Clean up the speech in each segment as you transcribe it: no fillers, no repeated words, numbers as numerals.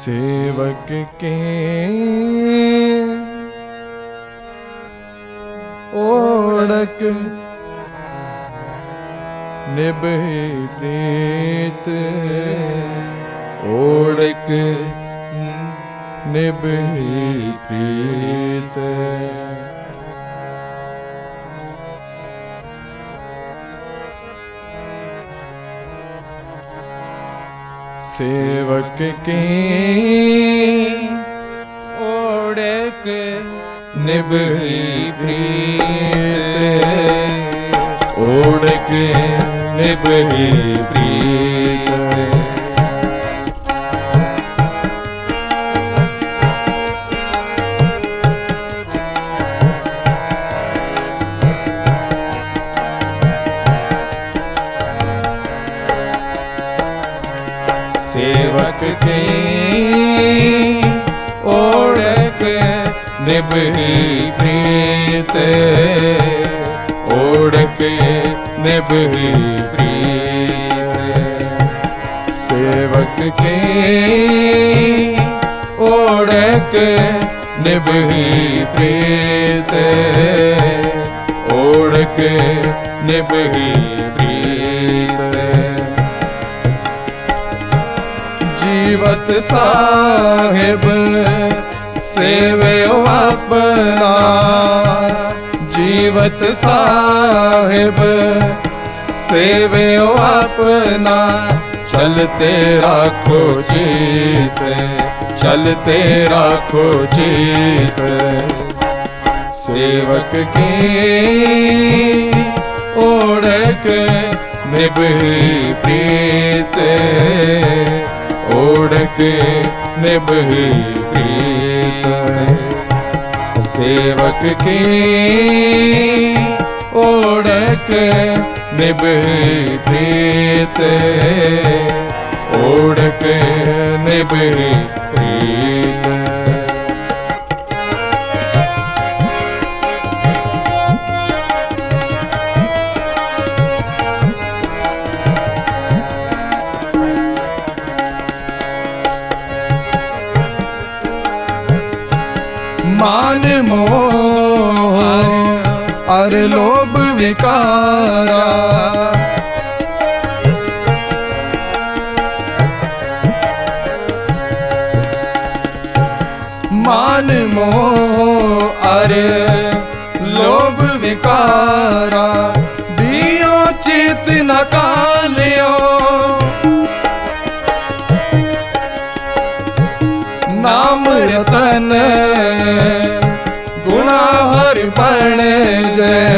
सेवक के ओढ़क निभे प्रीत, ओढ़क निभे प्रीत। सेवक के ओढ़क निभे प्रीत, ओढ़क निभे प्रीत। सेवक के ओढ़क निभे प्रीत, ओढ़क निभे प्रीत। सेवक के ओढ़क निभे प्रीत, ओढ़क निभे प्रीत। जीवत साहिब सेवे अपना, जीवत साहिब सेवे अपना। चलते राखो चित, चलते राखो चित। सेवक की ओढ़क निभे प्रीत, ओढ़क निभे प्रीत। सेवक की ओढ़क निभे प्रीत, ओढ़क निभे प्रीत। मान मोह और लोभ विकारा, मान मोह और लोभ विकारा। दियो चित न कालियो, नाम रतन गुणा हर बण जय।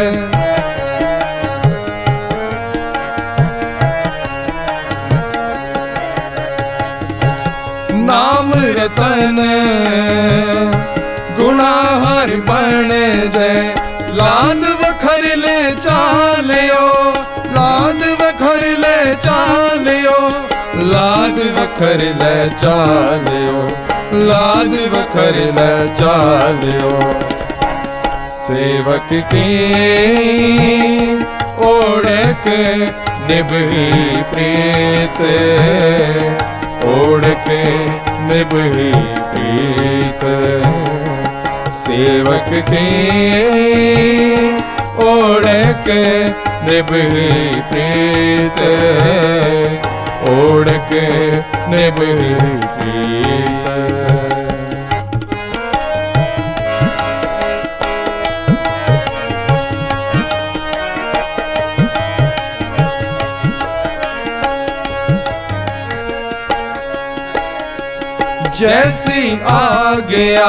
नाम रतन गुणा हर बण जय। लाद वखर ले चालियो, लाद वखर ले चालियो, लाद वखर ले चालियो, लाद वखर ले चालियो। सेवक की ओढ़क निभे प्रीत, ओढ़क निभे प्रीत। सेवक की ओढ़क निभे प्रीत, ओढ़क निभे प्रीत। जैसी आ गया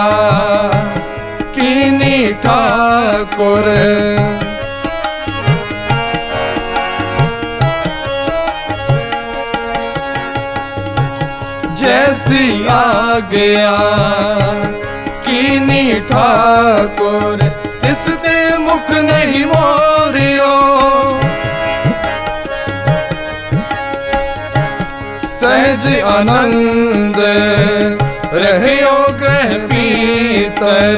कीनी ठाकुर, जैसी आ गया कीनी ठाकुर। तिसते मुख नहीं मोरियो, सहज आनंद रहियो ग्रह भीतर।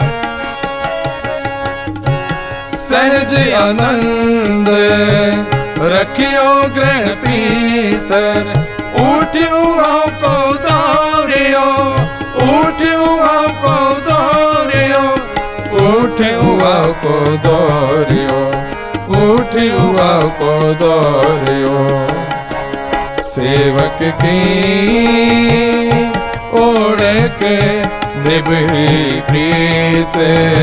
सहज आनंद रखियो ग्रह पीतर, उठियो को दौरियो, उठियो को दौरियो, उठियो को दौरियो, उठियो को दौरियो। सेवक की ओढ़ के निभी प्रीत,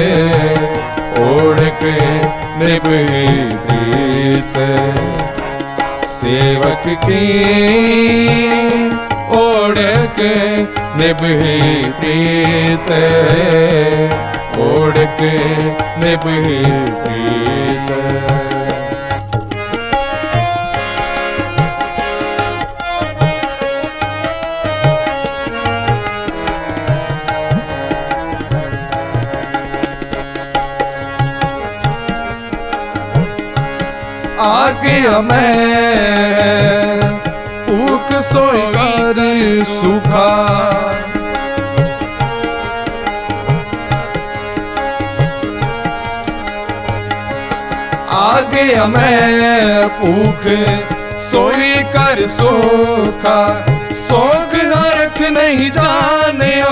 ओढ़ के निभी प्रीत। सेवक की ओढ़ के निभी प्रीत, ओढ़ के निभी प्रीत। आगे मैं ऊक सोई कर सुखा, आगे मैं भूख सोई कर सूखा, सोग हरख नहीं जानियो,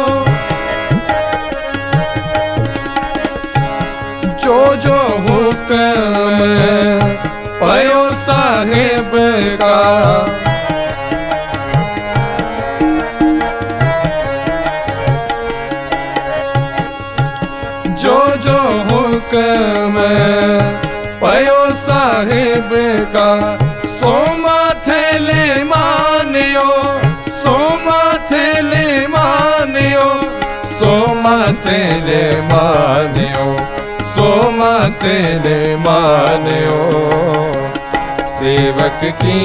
जो हुक्म पयो साहिब का, जो हुक्म पयो साहिब का, सो माथे ले मानियो, सो माथे ले मानियो, सो माथे ले मानियो, सो माथे ले मानियो। सेवक की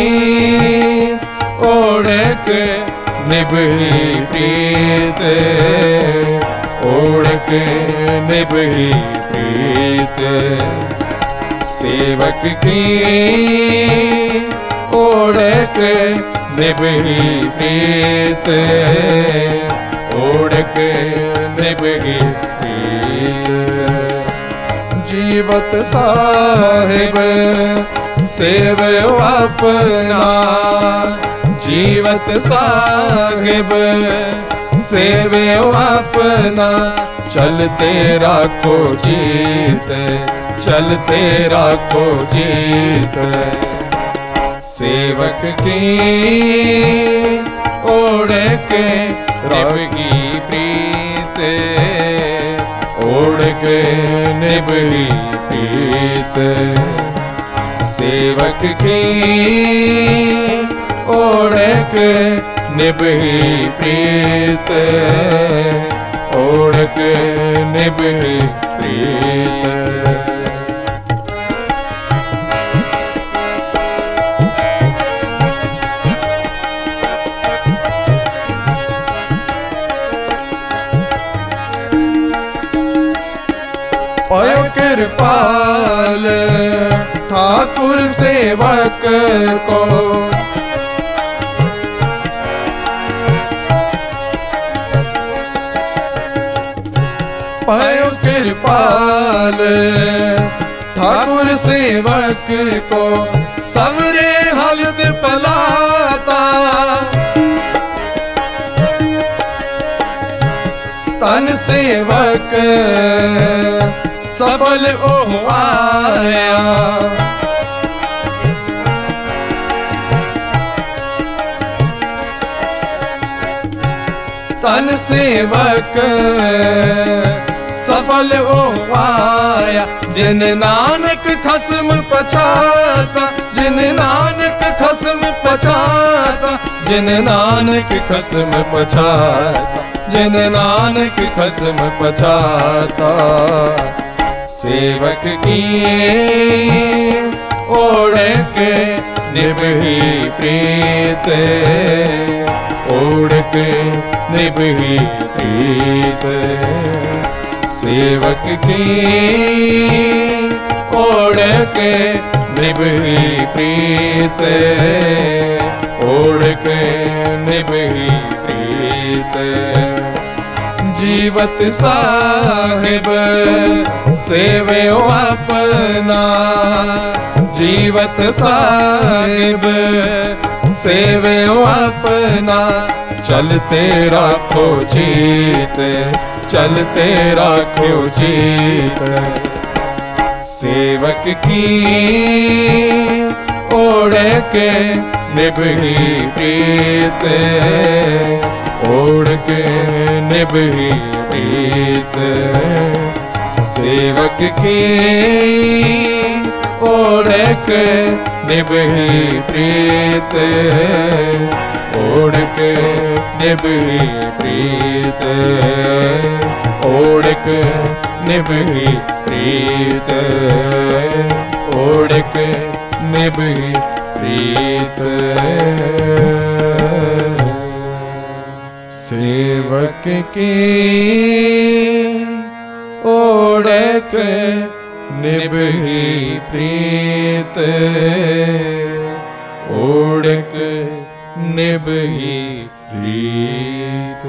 ओढ़ के निभी प्रीत, ओढ़ के निभी प्रीत। सेवक की ओढ़ के निभी प्रीत, ओढ़ के निभी प्रीत। जीवत साहिब सेवयो अपना, जीवत साहिब सेवयो अपना, चलते राखो जीत, चलते राखो जीत। सेवक की ओढ़ के निभगी प्रीत, ओढ़ के निभगी प्रीत। सेवक की ओढ़ के निभगी प्रीत, ओढ़ के निभगी प्रीत। पयो कृपाल ठाकुर सेवक को, पयो कृपाल ठाकुर सेवक को, सबरे हलत पलाता, तन सेवक सफल ओ आया। तन सेवक सफल ओ आया, जिन नानक खस्म पछाता, जिन नानक खस्म पछाता, जिन नानक खस्म पछाता, जिन नानक खस्म पछाता। सेवक की ओढ़ के निभही प्रीत, ओढ़ के निभही प्रीत। सेवक की ओढ़ के निभही प्रीत, ओढ़ के निभही प्रीत। जीवत साहिब सेवयो अपना, जीवत साहिब सेवे अपना, चलते राखो चीत, चलते राखो चीत। सेवक की ओढ़ के निभही प्रीत, ओढ़ के निभही प्रीत। सेवक की ओढ़ के निभही प्रीत, ओढ़ के निभही प्रीत, ओढ़ के निभही प्रीत, ओढ़ के निभही प्रीत। सेवक की ओढ़ के निभही प्रीत, ओढ़ के निभही प्रीत।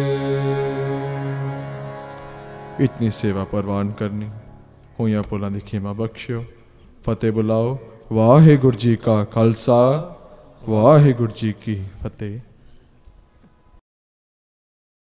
इतनी सेवा परवान करनी होइया पुलां दी खेमा बख्शियो। फतेह बुलाओ। वाहिगुरु जी का खालसा, वाहिगुरु जी की फतेह।